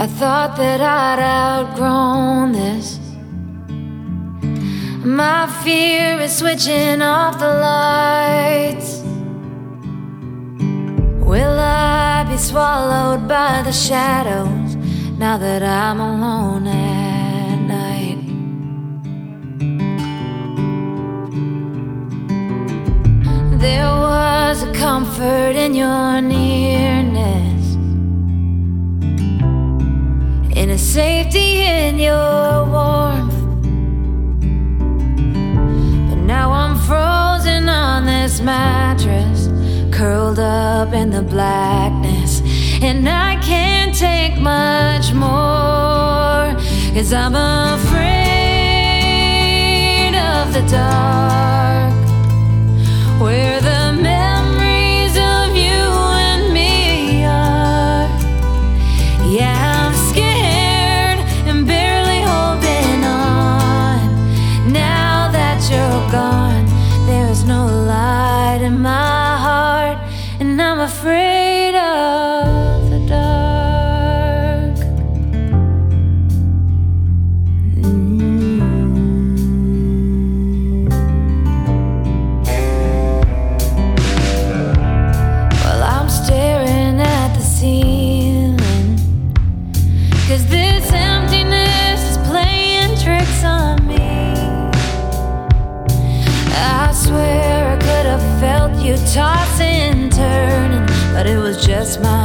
I thought that I'd outgrown this. My fear is switching off the lights. Will I be swallowed by the shadows now that I'm alone at night? There was a comfort in your nearness, in a safety in your warmth. But now I'm frozen on this mattress, curled up in the blackness, and I can't take much more, 'cause I'm afraid of the dark, where the memories of you and me are. Yeah, I'm scared and barely holding on. Now that you're gone, there's no light in my heart, and I'm afraid of the dark. Well, I'm staring at the ceiling, 'cause this emptiness is playing tricks on me. I swear I could have felt you tossing, turning, but it was just my